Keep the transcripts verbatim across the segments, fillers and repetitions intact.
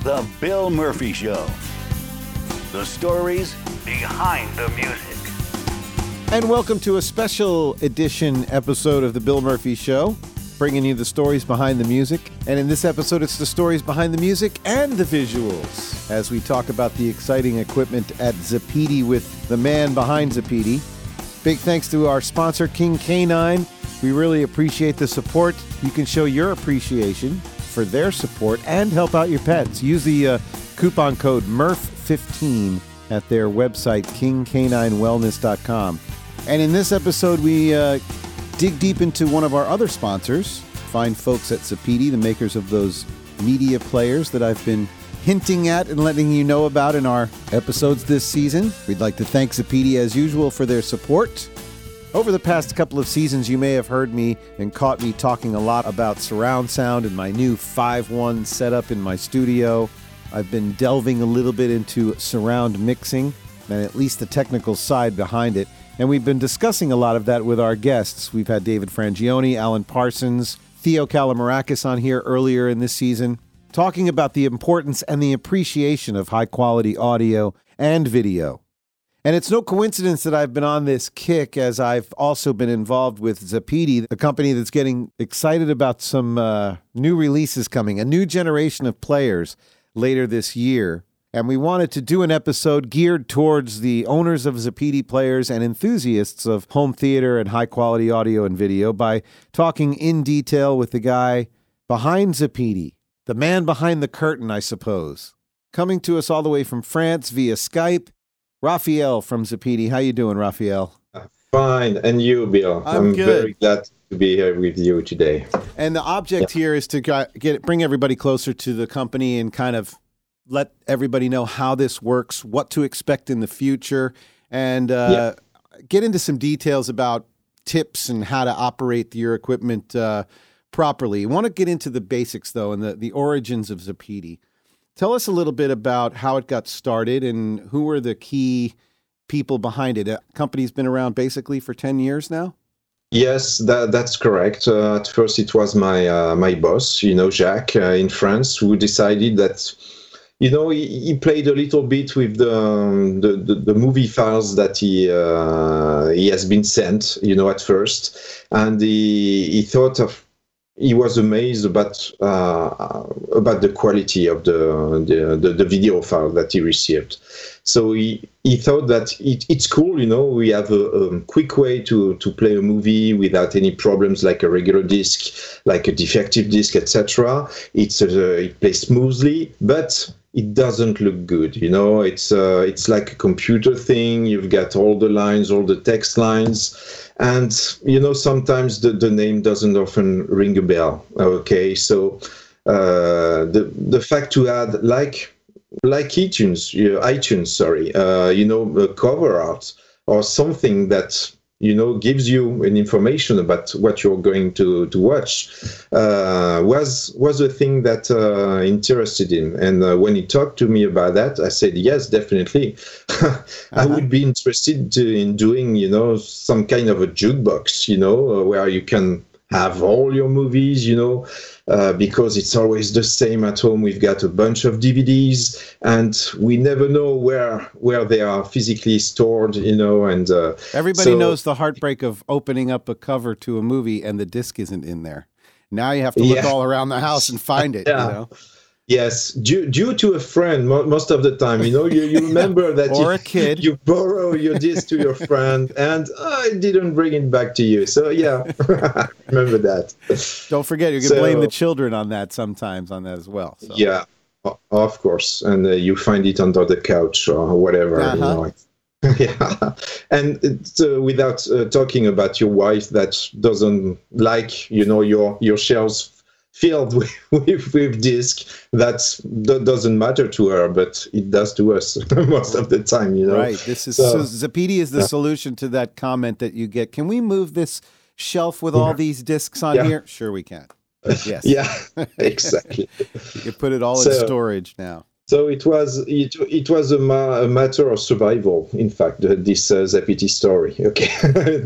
The Bill Murphy Show. The stories behind the music. And welcome to a special edition episode of The Bill Murphy Show, bringing you the stories behind the music. And in this episode, it's the stories behind the music and the visuals, as we talk about the exciting equipment at Zappiti with the man behind Zappiti. Big thanks to our sponsor, King Canine. We really appreciate the support. You can show your appreciation for their support and help out your pets. Use the uh, coupon code M U R F fifteen at their website, king canine wellness dot com. And in this episode, we uh, dig deep into one of our other sponsors, fine folks at Zappiti, the makers of those media players that I've been hinting at and letting you know about in our episodes this season. We'd like to thank Zappiti, as usual, for their support. Over the past couple of seasons, you may have heard me and caught me talking a lot about surround sound and my new five one setup in my studio. I've been delving a little bit into surround mixing and at least the technical side behind it. And we've been discussing a lot of that with our guests. We've had David Frangioni, Alan Parsons, Theo Kalamarakis on here earlier in this season, talking about the importance and the appreciation of high-quality audio and video. And it's no coincidence that I've been on this kick, as I've also been involved with Zappiti, a company that's getting excited about some uh, new releases coming, a new generation of players later this year. And we wanted to do an episode geared towards the owners of Zappiti players and enthusiasts of home theater and high-quality audio and video by talking in detail with the guy behind Zappiti, the man behind the curtain, I suppose. Coming to us all the way from France via Skype, Raphael from Zappiti. How you doing, Raphael? Fine. And you, Bill? I'm, I'm good. very glad to be here with you today. And the object yeah. here is to get bring everybody closer to the company and kind of let everybody know how this works, what to expect in the future, and uh, yeah. get into some details about tips and how to operate your equipment uh, properly. I want to get into the basics, though, and the, the origins of Zappiti. Tell us a little bit about how it got started and who were the key people behind it. The company's been around basically for ten years now? Yes, that, that's correct. Uh, at first, it was my uh, my boss, you know, Jacques, uh, in France, who decided that, you know, he, he played a little bit with the, um, the, the, the movie files that he uh, he has been sent, you know, at first. And he, he thought of, he was amazed about uh, about the quality of the, the, the, the video file that he received. So he, he thought that it, it's cool, you know, we have a, a quick way to, to play a movie without any problems like a regular disc, like a defective disc, et cetera. It's uh, it plays smoothly, but it doesn't look good, you know. It's uh, it's like a computer thing. You've got all the lines, all the text lines, and you know sometimes the, the name doesn't often ring a bell. Okay, so uh, the the fact to add like. like iTunes, you know, iTunes, sorry, uh, you know, a cover art or something that, you know, gives you an information about what you're going to, to watch, uh, was was a thing that uh, interested him. And uh, when he talked to me about that, I said, yes, definitely. uh-huh. I would be interested to, in doing, you know, some kind of a jukebox, you know, where you can have all your movies, you know, uh, because it's always the same at home. We've got a bunch of D V Ds, and we never know where where they are physically stored, you know. And uh, everybody so, knows the heartbreak of opening up a cover to a movie and the disc isn't in there. Now you have to look yeah. all around the house and find it. yeah. You know. Yes, due, due to a friend, mo- most of the time, you know, you, you remember that or you, a kid. you borrow your disc to your friend, and I didn't bring it back to you. So, yeah, remember that. Don't forget, you can so, blame the children on that sometimes, on that as well. So. Yeah, of course. And uh, you find it under the couch or whatever. Uh-huh. You know. Yeah, and it's, uh, without uh, talking about your wife that doesn't like, you know, your, your shelves filled with, with, with disc, that doesn't matter to her, but it does to us most of the time, you know. Right. This is so, so Zappiti is the yeah. solution to that comment that you get. Can we move this shelf with all these discs on yeah. here? Sure, we can. Yes. Yeah. Exactly. You can put it all so, in storage now. So it was it, it was a, ma- a matter of survival, in fact, the, this uh, Zappiti story. Okay,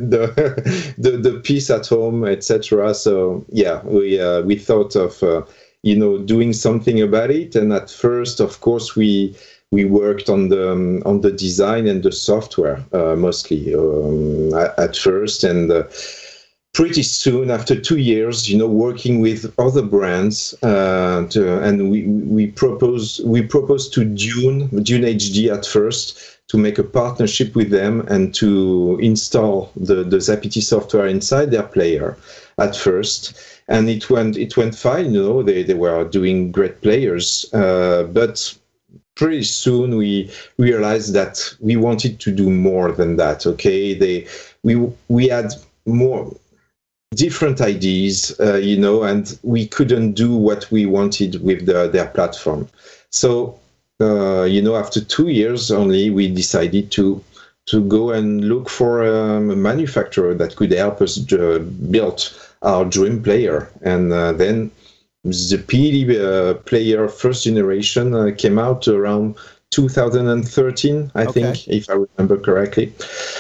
the, the the peace at home, et cetera. So yeah, we uh, we thought of uh, you know, doing something about it. And at first, of course, we we worked on the um, on the design and the software uh, mostly um, at, at first, and uh, pretty soon, after two years, you know, working with other brands, uh, to, and we we proposed we proposed to Dune Dune H D at first to make a partnership with them and to install the the Zappity software inside their player at first, and it went it went fine. You know, they they were doing great players, uh, but pretty soon we realized that we wanted to do more than that. Okay, they we we had more different ideas, uh, you know, and we couldn't do what we wanted with the, their platform. So, uh, you know, after two years only, we decided to to go and look for um, a manufacturer that could help us uh, build our dream player. And uh, then the P D uh, player first generation uh, came out around two thousand thirteen, I okay. think, if I remember correctly.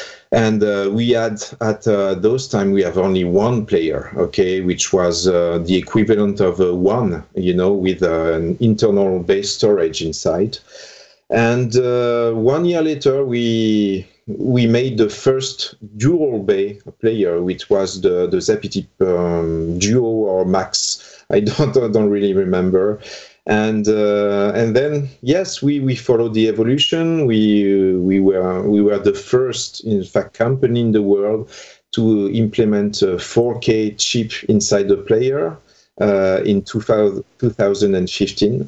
And uh, we had, at uh, those time, we have only one player, okay, which was uh, the equivalent of a one, you know, with uh, an internal base storage inside. And uh, one year later, we we made the first dual bay player, which was the the Zappity um, Duo or Max. I don't I don't really remember. And uh, and then yes, we, we followed the evolution. We we were we were the first, in fact, company in the world to implement a four K chip inside the player uh, in two thousand fifteen,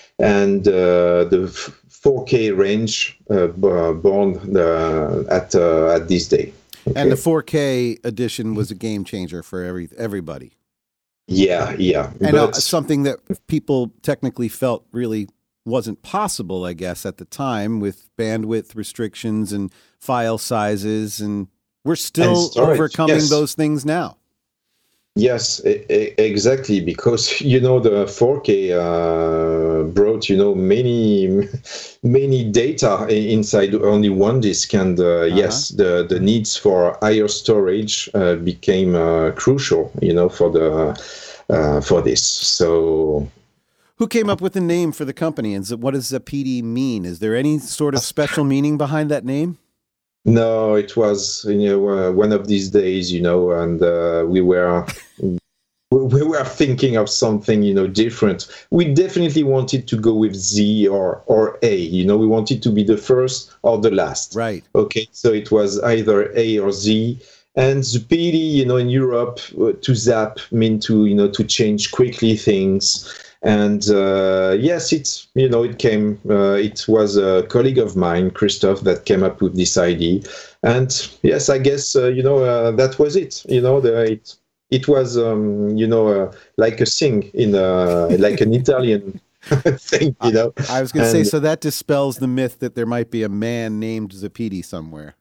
and uh, the four K range uh, born uh, at uh, at this day. Okay. And the four K edition was a game changer for every everybody. Yeah, yeah. And uh, something that people technically felt really wasn't possible, I guess, at the time, with bandwidth restrictions and file sizes, and we're still and overcoming yes. those things now. Yes, e- exactly, because, you know, the four K uh, brought, you know, many, many data inside only one disk, and uh, uh-huh. yes, the, the needs for higher storage uh, became uh, crucial, you know, for the uh, for this. So, who came up with the name for the company, and what does Zappity mean? Is there any sort of special meaning behind that name? No, it was, you know, uh, one of these days, you know, and uh, we were we were thinking of something, you know, different. We definitely wanted to go with Z or or A, you know, we wanted to be the first or the last. Right. Okay, so it was either A or Z. And Zappity, you know, in Europe, uh, to zap mean to, you know, to change quickly things. And uh, yes, it's, you know, it came, uh, it was a colleague of mine, Christophe, that came up with this idea. And yes, I guess, uh, you know, uh, that was it. You know, the, it it was, um, you know, uh, like a sing in a, like an Italian thing, you know. I was going to say, so that dispels the myth that there might be a man named Zappity somewhere.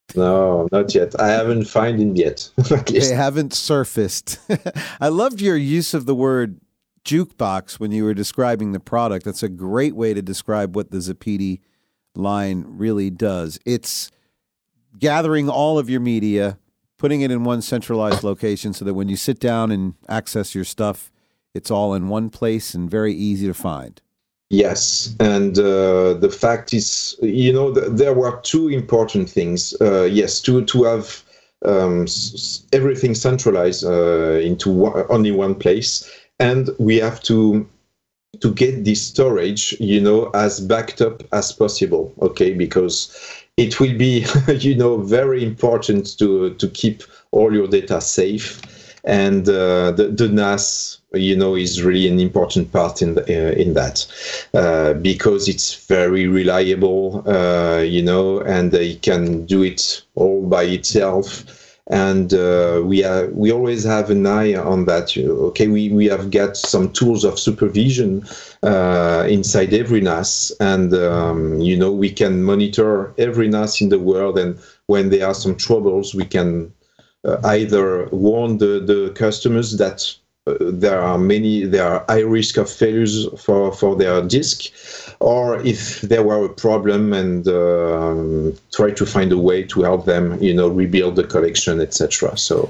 No, not yet. I haven't found him yet. At least. They haven't surfaced. I loved your use of the word jukebox when you were describing the product. That's a great way to describe what the Zappity line really does. It's gathering all of your media, putting it in one centralized location so that when you sit down and access your stuff, it's all in one place and very easy to find. Yes, and uh, the fact is, you know, th- there were two important things. Uh, yes, to to have um, s- everything centralized uh, into one, only one place. And we have to to get this storage, you know, as backed up as possible, okay? Because it will be, you know, very important to to keep all your data safe, and uh, the the N A S, you know, is really an important part in the, uh, in that uh, because it's very reliable, uh, you know, and it can do it all by itself. And uh, we are, we always have an eye on that. Okay, we, we have got some tools of supervision uh, inside every N A S, and um, you know, we can monitor every N A S in the world. And when there are some troubles, we can uh, either warn the, the customers that uh, there are many, there are high risk of failures for, for their disk, or if there were a problem, and um, try to find a way to help them, you know, rebuild the collection, et cetera. So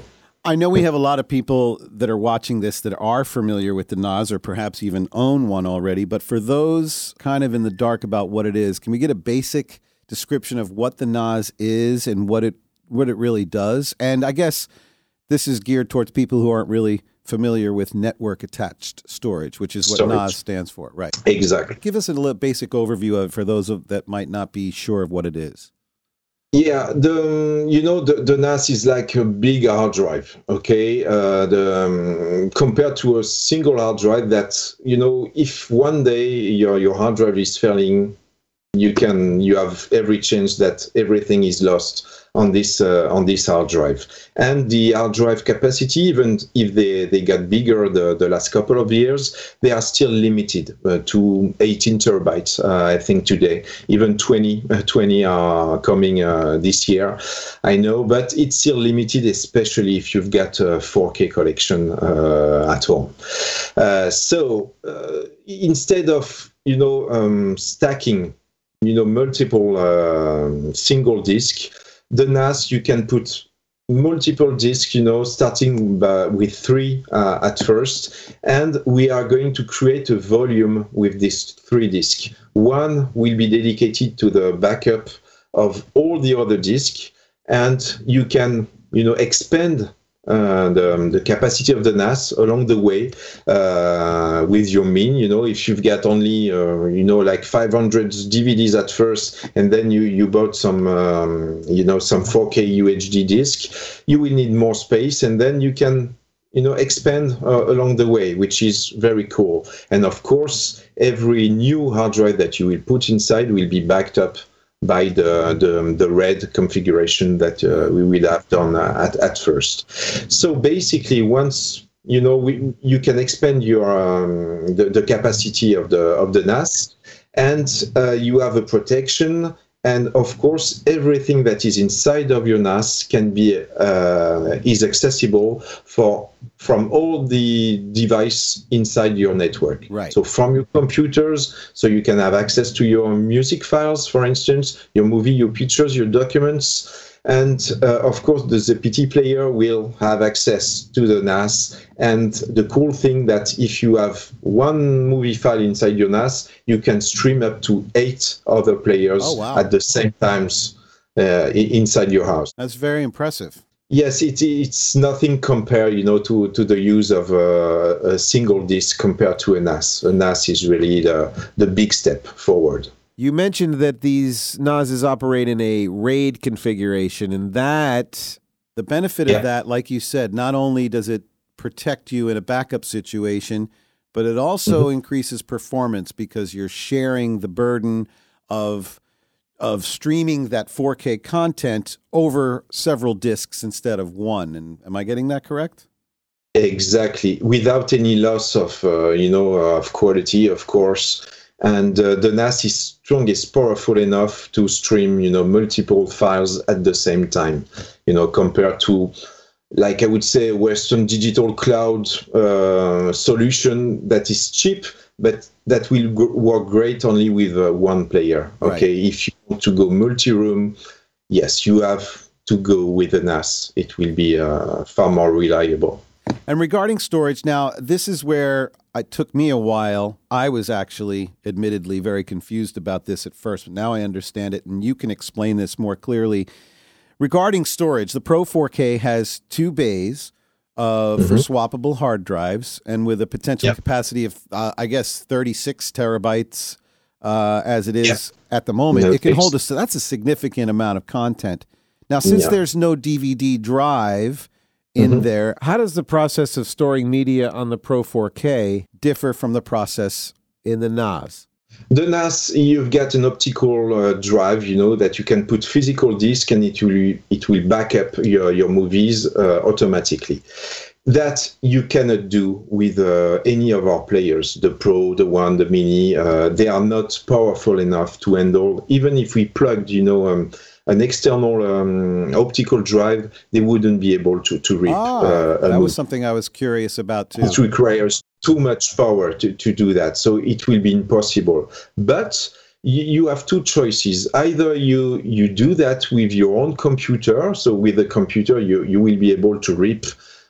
I know we have a lot of people that are watching this that are familiar with the N A S or perhaps even own one already. But for those kind of in the dark about what it is, can we get a basic description of what the N A S is and what it what it really does? And I guess this is geared towards people who aren't really familiar with network attached storage, which is what storage. N A S stands for, right? Exactly. Give us a little basic overview of for those of, that might not be sure of what it is. Yeah, the you know the, the N A S is like a big hard drive, okay? Uh, the um, compared to a single hard drive that, you know, if one day your your hard drive is failing, you can you have every chance that everything is lost on this uh, on this hard drive. And the hard drive capacity, even if they, they got bigger the, the last couple of years, they are still limited uh, to eighteen terabytes, uh, I think today. Even twenty, uh, twenty are coming uh, this year, I know, but it's still limited, especially if you've got a four K collection uh, at home. Uh, so uh, instead of, you know, um, stacking, you know, multiple uh, single disk, the N A S, you can put multiple disks, you know, starting by, with three uh, at first, and we are going to create a volume with this three disk. One will be dedicated to the backup of all the other disks, and you can, you know, expand Uh, the, the capacity of the N A S along the way uh, with your mean. You know, if you've got only, uh, you know, like five hundred D V Ds at first, and then you, you bought some, um, you know, some four K U H D disk, you will need more space, and then you can, you know, expand uh, along the way, which is very cool. And of course, every new hard drive that you will put inside will be backed up by the, the the RAID configuration that uh, we will have done uh, at, at first. So basically, once you know we, you can expand your um, the, the capacity of the of the N A S, and uh, you have a protection. And of course, everything that is inside of your N A S can be uh, is accessible for from all the device inside your network. Right. So from your computers, so you can have access to your music files, for instance, your movie, your pictures, your documents, and uh, of course the Z P T player will have access to the N A S. And the cool thing that if you have one movie file inside your N A S, you can stream up to eight other players oh, wow. at the same times uh, inside your house. That's very impressive. Yes, it, it's nothing compared, you know, to, to the use of a, a single disk compared to a N A S. A N A S is really the, the big step forward. You mentioned that these N A Ss operate in a RAID configuration, and that the benefit yeah. of that, like you said, not only does it protect you in a backup situation, but it also mm-hmm. increases performance because you're sharing the burden of of streaming that four K content over several disks instead of one. And am I getting that correct? Exactly, without any loss of uh, you know of quality, of course. And uh, the N A S is strong, is powerful enough to stream, you know, multiple files at the same time, you know, compared to, like I would say, a Western digital cloud uh, solution that is cheap, but that will g- work great only with uh, one player. Okay, right. If you want to go multi-room, yes, you have to go with an N A S. It will be uh, far more reliable. And regarding storage, now, this is where it took me a while. I was actually, admittedly, very confused about this at first, but now I understand it, and you can explain this more clearly. Regarding storage, the Pro four K has two bays uh, mm-hmm. for swappable hard drives, and with a potential yep. capacity of, uh, I guess, thirty-six terabytes uh, as it is yep. at the moment. No, it can hold us. So that's a significant amount of content. Now, since yeah. there's no D V D drive in mm-hmm. there, how does the process of storing media on the Pro four K differ from the process in the N A S? The N A S, you've got an optical uh, drive, you know, that you can put physical disk, and it will it will back up your, your movies uh, automatically. That you cannot do with uh, any of our players, the Pro, the One, the Mini. Uh, they are not powerful enough to handle, even if we plugged, you know, um, an external um, optical drive, they wouldn't be able to, to read. Ah, uh, that was something I was curious about too. It requires too much power to, to do that, so it will be impossible. But you, you have two choices. Either you you do that with your own computer, so with the computer you, you will be able to rip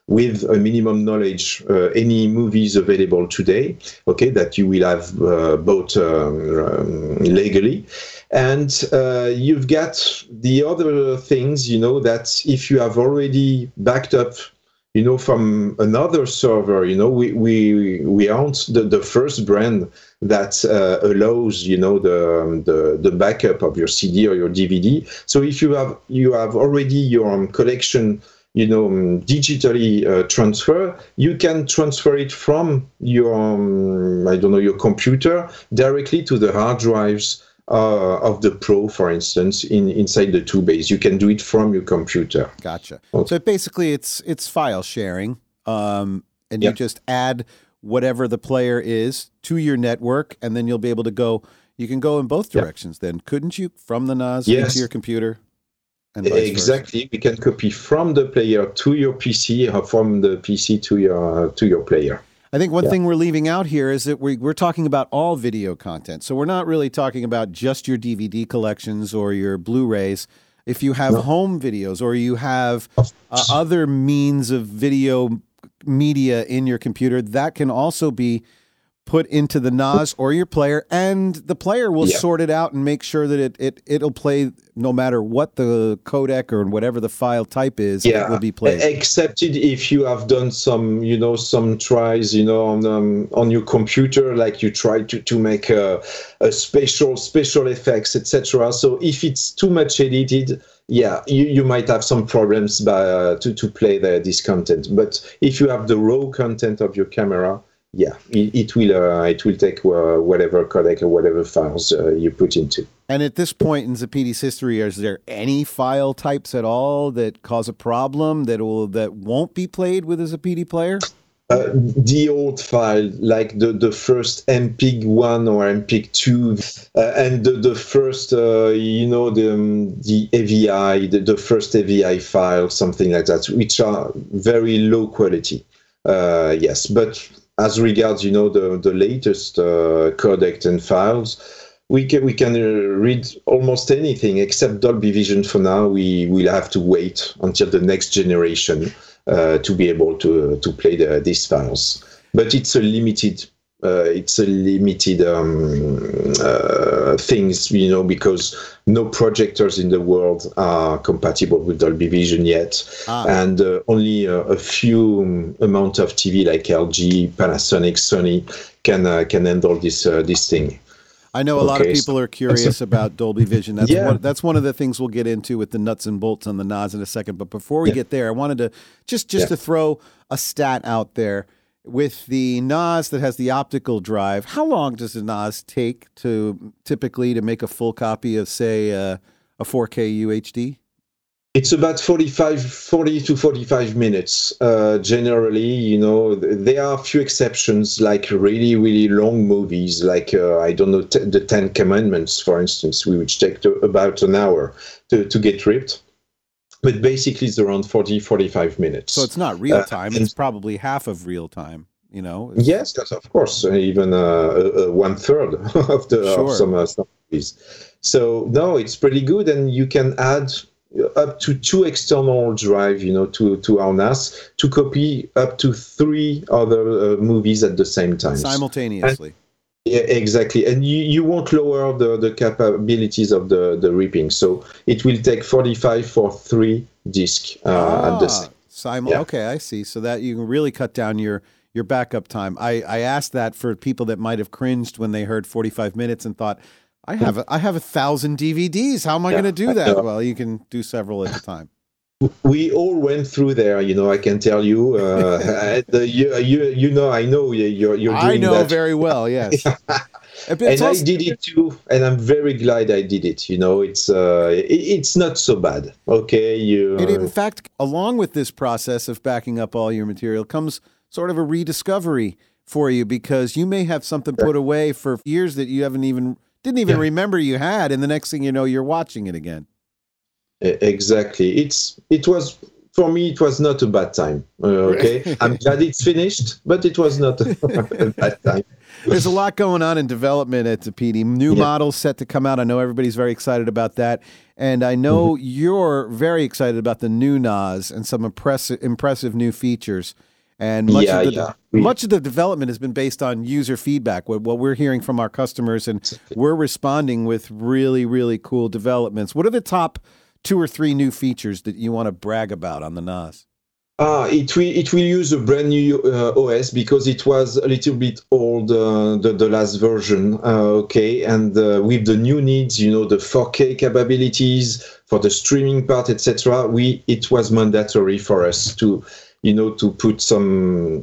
with a minimum knowledge uh, any movies available today, okay, that you will have uh, bought um, um, legally. And uh, you've got the other things, you know, that if you have already backed up, you know, from another server, you know, we we, we aren't the, the first brand that uh, allows, you know, the, the the backup of your C D or your D V D. So if you have you have already your um, collection, you know, um, digitally uh, transfer, you can transfer it from your um, I don't know your computer directly to the hard drives uh, of the Pro, for instance, in inside the two bays. You can do it from your computer. Gotcha. Okay. So basically, it's it's file sharing, um, and Yeah. you just add whatever the player is to your network, and then you'll be able to go. You can go in both Yeah. directions. Then couldn't you from the N A S Yes. into your computer? And vice versa? Exactly. We can copy from the player to your P C or from the P C to your to your player. I think one Yeah. thing we're leaving out here is that we, we're talking about all video content. So we're not really talking about just your D V D collections or your Blu-rays. If you have No. home videos or you have uh, other means of video media in your computer, that can also be put into the N A S or your player, and the player will Yeah. sort it out and make sure that it, it, it'll play no matter what the codec or whatever the file type is, it Yeah, will be played. except it if you have done some, you know, some tries, you know, on um, on your computer, like you try to to make a, a special special effects, et cetera. So if it's too much edited, yeah, you, you might have some problems by uh, to to play the, this content. But if you have the raw content of your camera, yeah, it, it will uh, it will take uh, whatever codec or whatever files uh, you put into. And at this point in Zapiti's history, is there any file types at all that cause a problem that will that won't be played with a Zapiti player? Uh, the old file, like the, the first M P E G one or M P E G two, uh, and the, the first, uh, you know, the um, the A V I, the, the first A V I file, something like that, which are very low quality. Uh, yes, but as regards, you know, the the latest uh, codec and files, we can we can uh, read almost anything except Dolby Vision. For now, we will have to wait until the next generation uh, to be able to to play the, these files. But it's a limited uh, it's a limited um, uh, things, you know, because no projectors in the world are compatible with Dolby Vision yet, Ah. and uh, only a, a few um, amount of T V like L G, Panasonic, Sony can uh, can handle this uh, this thing. I know a lot of Okay, people are curious about Dolby Vision. That's Yeah. one, that's one of the things we'll get into with the nuts and bolts on the N A S in a second. But before we Yeah. get there, I wanted to just just Yeah. to throw a stat out there. With the N A S that has the optical drive, how long does the N A S take to typically to make a full copy of, say, uh, a four K U H D? It's about forty-five, forty to forty-five minutes. Uh, generally, you know, th- there are a few exceptions, like really, really long movies, like, uh, I don't know, t- the Ten Commandments, for instance, which take to about an hour to, to get ripped. But basically, it's around forty, forty-five minutes. So it's not real Uh, time. and- It's probably half of real time, you know? It's- Yes, yes, of course, uh, even uh, uh, uh, one third of the Sure. of some uh, some movies. So no, it's pretty good, and you can add up to two external drive, you know, to to our N A S to copy up to three other uh, movies at the same time. Simultaneously. Yeah, exactly, and you, you won't lower the, the capabilities of the, the ripping, so it will take forty-five for three discs uh, at the same. Simul- Yeah. Okay, I see. So that you can really cut down your your backup time. I, I asked that for people that might have cringed when they heard forty-five minutes and thought, I have a, I have a thousand D V Ds. How am I Yeah, going to do I that? know. Well, you can do several at a time. We all went through there, you know. I can tell you, uh, and, uh, you, you, you know, I know you're you're doing I know that, very well. Yes. But and it's I also- did it too, and I'm very glad I did it. You know, it's uh, it, it's not so bad. Okay, you. And in fact, along with this process of backing up all your material comes sort of a rediscovery for you, because you may have something put away for years that you haven't even didn't even Yeah. remember you had, and the next thing you know, you're watching it again. Exactly. It's it was for me, it was not a bad time. Uh, okay, I'm glad it's finished, but it was not a bad time. There's a lot going on in development at Zapiti. New yeah. models set to come out. I know everybody's very excited about that. And I know mm-hmm. you're very excited about the new N A S and some impressive, impressive new features. And much, yeah, of the, yeah. we, much of the development has been based on user feedback, what, what we're hearing from our customers, and we're responding with really, really cool developments. What are the top two or three new features that you want to brag about on the N A S? Ah, it will it will use a brand new uh, O S because it was a little bit old, uh, the the last version. Uh, okay, and uh, with the new needs, you know, the four K capabilities for the streaming part, et cetera. We it was mandatory for us to, you know, to put some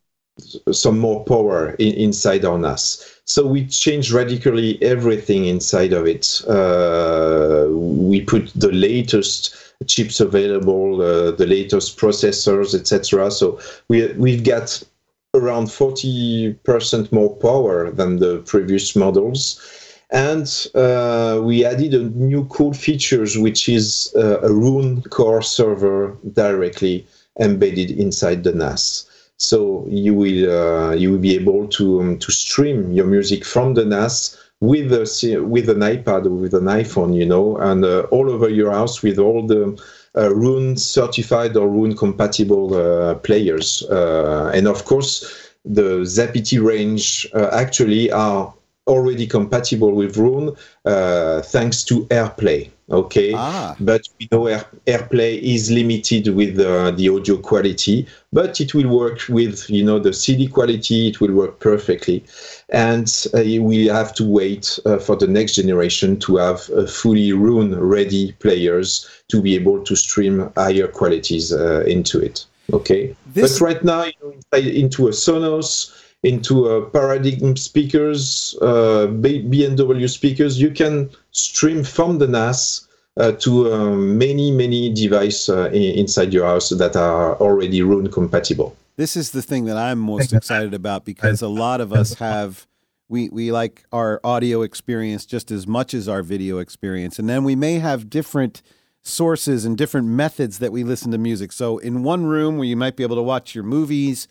some more power in, inside our N A S. So we changed radically everything inside of it. Uh, we put the latest chips available, uh, the latest processors, et cetera. So we we've got around forty percent more power than the previous models. And uh, we added a new cool features, which is uh, a Roon core server directly embedded inside the N A S. So you will uh, you will be able to um, to stream your music from the N A S with a with an iPad or with an iPhone, you know, and uh, all over your house with all the uh, Roon certified or Roon compatible uh, players. Uh, and of course, the Zapiti range uh, actually are already compatible with Roon uh, thanks to AirPlay. Okay, ah. But we know Air, AirPlay is limited with uh, the audio quality, but it will work with, you know, the C D quality. It will work perfectly, and uh, we have to wait uh, for the next generation to have uh, fully Roon-ready players to be able to stream higher qualities uh, into it. Okay, this... but right now, you know, into a Sonos, into a Paradigm speakers, uh, B M W speakers, you can stream from the N A S uh, to uh, many, many devices uh, inside your house that are already Roon compatible. This is the thing that I'm most excited about, because a lot of us have, we, we like our audio experience just as much as our video experience. And then we may have different sources and different methods that we listen to music. So in one room where you might be able to watch your movies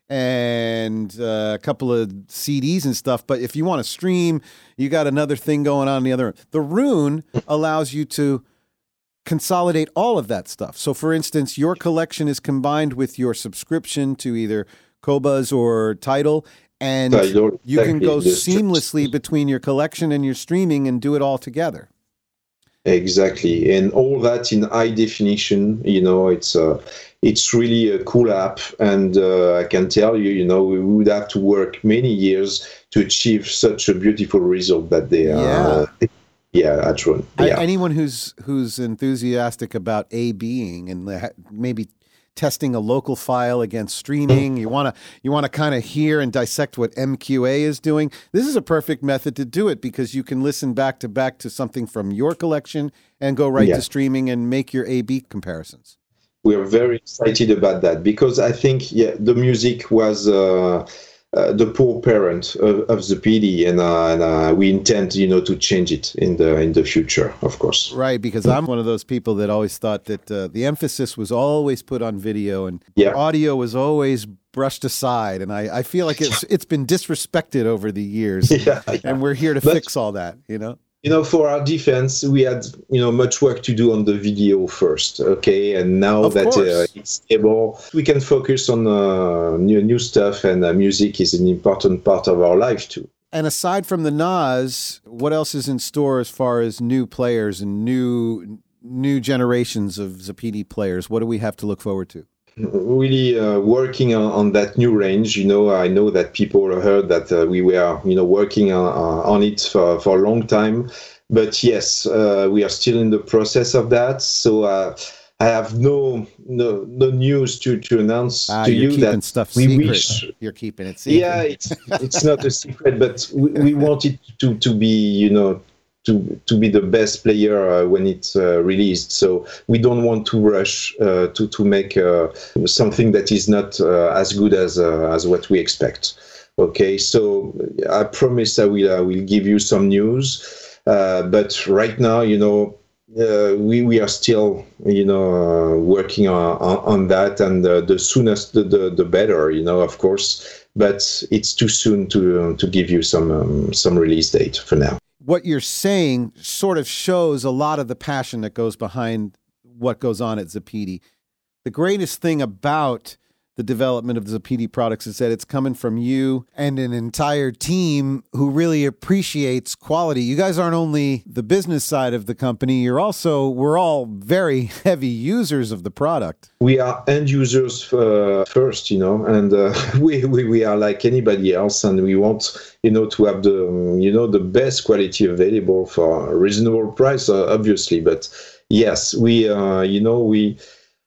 and uh, a couple of C Ds and stuff, but if you want to stream, you got another thing going on in the other room. The Roon allows you to consolidate all of that stuff. So for instance, your collection is combined with your subscription to either Qobuz or Tidal, and Tidal, you can go seamlessly between your collection and your streaming and do it all together. Exactly, and all that in high definition. You know, it's uh, it's really a cool app, and uh, I can tell you, you know, we would have to work many years to achieve such a beautiful result that they are. Yeah, uh, yeah, at Roon. Yeah. I, anyone who's who's enthusiastic about A-Bing and maybe testing a local file against streaming, you want to you want to kind of hear and dissect what M Q A is doing, this is a perfect method to do it, because you can listen back to back to something from your collection and go right yeah. to streaming and make your A B comparisons. We are very excited about that, because I think yeah, the music was uh, uh, the poor parent of, of Zapiti, and, uh, and uh, we intend, you know, to change it in the in the future, of course. Right, because I'm one of those people that always thought that uh, the emphasis was always put on video, and yeah. audio was always brushed aside, and I, I feel like it's it's been disrespected over the years, yeah, yeah. and we're here to but, fix all that, you know. You know, for our defense, we had, you know, much work to do on the video first, okay? And now of that uh, it's stable, we can focus on uh, new, new stuff, and uh, music is an important part of our life too. And aside from the N A S, what else is in store as far as new players and new new generations of Zapiti players? What do we have to look forward to? Really uh, working on, on that new range. You know, I know that people heard that uh, we were, you know, working on, on it for, for a long time. But yes, uh, we are still in the process of that. So uh, I have no no no news to, to announce ah, to you're you keeping that stuff we secret. wish. You're keeping it secret. Yeah, it's it's not a secret, but we, we want it to, to be, you know, to to be the best player uh, when it's uh, released. So we don't want to rush uh, to to make uh, something that is not uh, as good as uh, as what we expect. Okay, so I promise I will I will give you some news, uh, but right now, you know, uh, we we are still, you know, uh, working on, on on that, and uh, the soonest the, the the better, you know, of course. But it's too soon to uh, to give you some um, some release date for now. What you're saying sort of shows a lot of the passion that goes behind what goes on at Zapiti. The greatest thing about the development of the Zapiti products is that it's coming from you and an entire team who really appreciates quality. You guys aren't only the business side of the company, you're also, we're all very heavy users of the product. We are end users uh, first, you know, and uh, we, we we are like anybody else, and we want, you know, to have the, um, you know, the best quality available for a reasonable price, uh, obviously. But yes, we, uh, you know, we,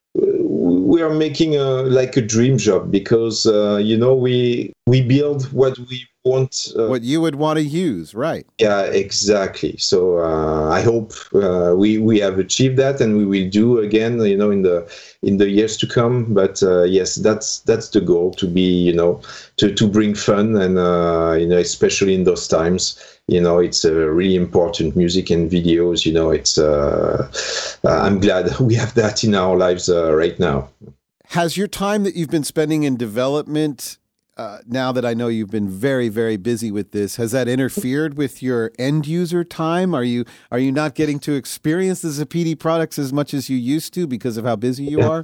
we are making a like a dream job, because uh, you know, we we build what we want, uh, what you would want to use, right? Yeah, exactly. So uh, I hope uh, we we have achieved that, and we will do again, you know, in the in the years to come. But uh, yes, that's that's the goal, to be, you know, to to bring fun, and uh, you know, especially in those times. You know, it's a uh, really important, music and videos. You know, it's. Uh, uh, I'm glad we have that in our lives uh, right now. Has your time that you've been spending in development, uh, now that I know you've been very, very busy with this, has that interfered with your end user time? Are you are you not getting to experience the Zapiti products as much as you used to because of how busy you are?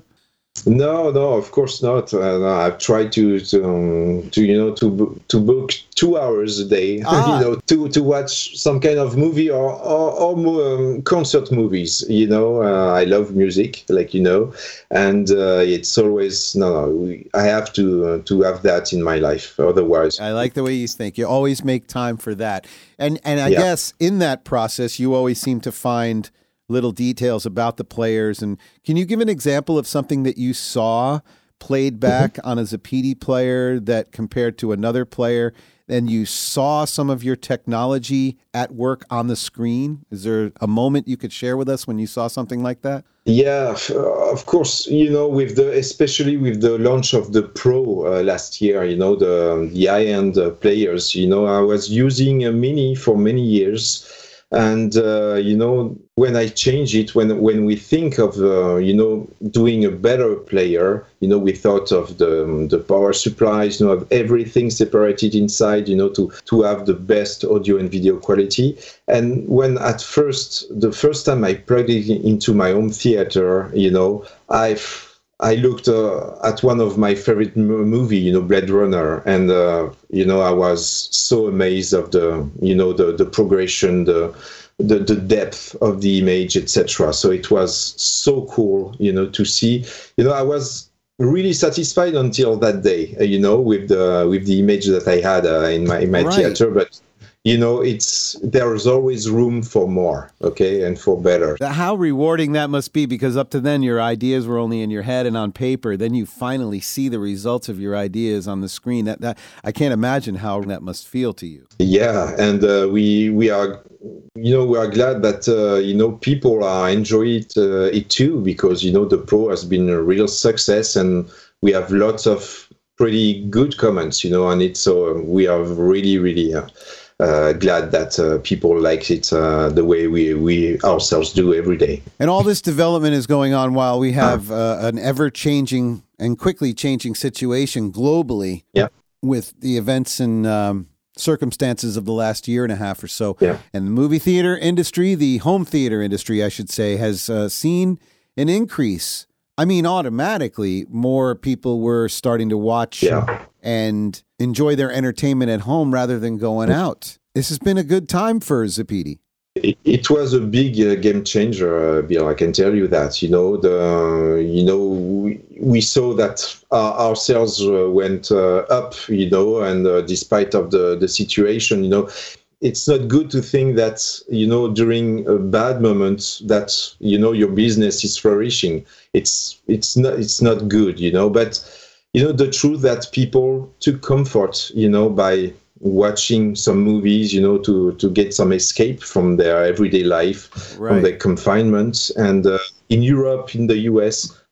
No, no, of course not. Uh, no, I've tried to, to, um, to, you know, to to book two hours a day, ah. you know, to, to watch some kind of movie, or or, or um, concert movies. You know, uh, I love music, like you know, and uh, it's always no, no. I have to uh, to have that in my life. Otherwise, I like the way you think. You always make time for that, and and I yeah. guess in that process, you always seem to find little details about the players. And can you give an example of something that you saw played back mm-hmm. on a Zapiti player that compared to another player, and you saw some of your technology at work on the screen? Is there a moment you could share with us when you saw something like that? Yeah, of course. You know, with the especially with the launch of the Pro uh, last year, you know, the the high-end uh, players. You know, I was using a Mini for many years. And, uh, you know, when I change it, when when we think of, uh, you know, doing a better player, you know, we thought of the um, the power supplies, you know, of everything separated inside, you know, to, to have the best audio and video quality. And when at first, the first time I plugged it into my home theater, you know, I've I looked uh, at one of my favorite m- movie, you know, Blade Runner, and uh, you know, I was so amazed of the, you know, the the progression, the the, the depth of the image, et cetera. So it was so cool, you know, to see. You know, I was really satisfied until that day, uh, you know, with the with the image that I had uh, in my in my right. theater, but. You know, it's there's always room for more, okay, and for better. How rewarding that must be, because up to then your ideas were only in your head and on paper. Then you finally see the results of your ideas on the screen. That, that I can't imagine how that must feel to you. Yeah, and uh, we we are, you know, we are glad that uh, you know, people are enjoying it uh, it too, because you know, the Pro has been a real success, and we have lots of pretty good comments, you know, on it. So we are really really. Uh, Uh, glad that uh, people like it uh, the way we, we ourselves do every day. And all this development is going on while we have uh, an ever-changing and quickly changing situation globally yeah. with the events and um, circumstances of the last year and a half or so. Yeah. And the movie theater industry, the home theater industry, I should say, has uh, seen an increase. I mean, automatically, more people were starting to watch yeah. and enjoy their entertainment at home rather than going out. This has been a good time for Zapiti. It, it was a big uh, game changer, uh, Bill. I can tell you that. You know, the you know we, we saw that our, our sales uh, went uh, up. You know, and uh, despite of the the situation, you know. It's not good to think that, you know, during a bad moment that, you know, your business is flourishing. It's it's not it's not good, you know. But, you know, the truth that people took comfort, you know, by watching some movies, you know, to, to get some escape from their everyday life, right. from their confinement. And uh, in Europe, in the U S,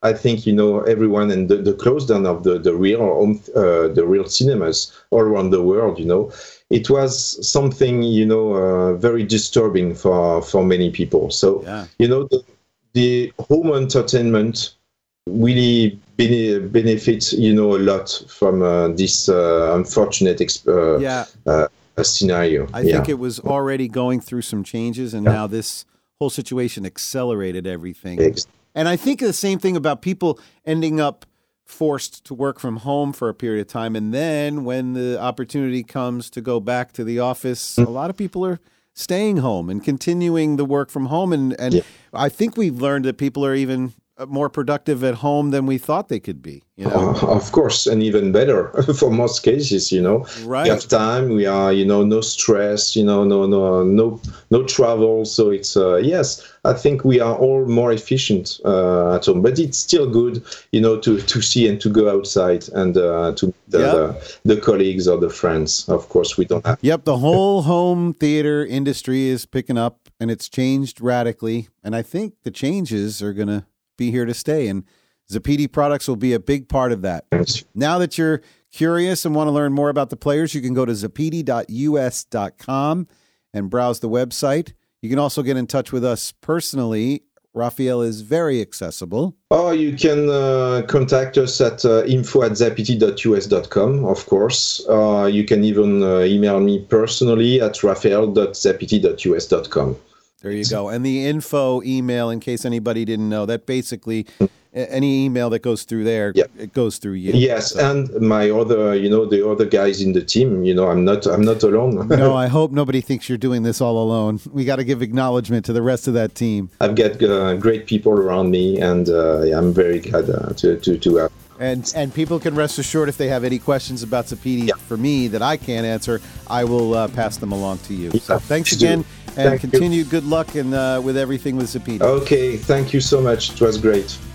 I think, you know, everyone, and the, the close down of the, the real home, uh, the real cinemas all around the world, you know, it was something, you know, uh, very disturbing for, for many people. So, yeah. you know, the, the home entertainment really bene- benefits, you know, a lot from uh, this uh, unfortunate exp- uh, yeah. uh, scenario. I yeah. think it was already going through some changes, and yeah. now this whole situation accelerated everything. Exactly. And I think the same thing about people ending up forced to work from home for a period of time. And then when the opportunity comes to go back to the office, mm. a lot of people are staying home and continuing the work from home. And, and yeah. I think we've learned that people are even more productive at home than we thought they could be. You know? Uh, of course, and even better for most cases, you know. Right. We have time, we are, you know, no stress, you know, no, no, no, no travel. So it's, uh, yes, I think we are all more efficient uh, at home, but it's still good, you know, to, to see and to go outside and uh, to the, yep. the, the colleagues or the friends. Of course, we don't have. Yep. The whole home theater industry is picking up, and it's changed radically. And I think the changes are going to be here to stay, and Zappiti products will be a big part of that. Now that you're curious and want to learn more about the players, you can go to zappiti dot u s dot com and browse the website. You can also get in touch with us personally. Raphael is very accessible. Oh, you can uh, contact us at uh, info at zappiti dot u s dot com, of course. Uh, you can even uh, email me personally at raphael dot zappiti dot u s dot com. There you go. And the info email, in case anybody didn't know, that basically any email that goes through there, yeah. it goes through you. Yes, so. And my other, you know, the other guys in the team, you know, I'm not, I'm not alone. No, I hope nobody thinks you're doing this all alone. We got to give acknowledgement to the rest of that team. I've got uh, great people around me, and uh, I'm very glad uh, to to to have. And and people can rest assured if they have any questions about Zappiti yeah. for me that I can't answer, I will uh, pass them along to you. Yeah, so thanks again, do. and Thank continue you. Good luck and uh, with everything with Zappiti. Okay, thank you so much. It was great.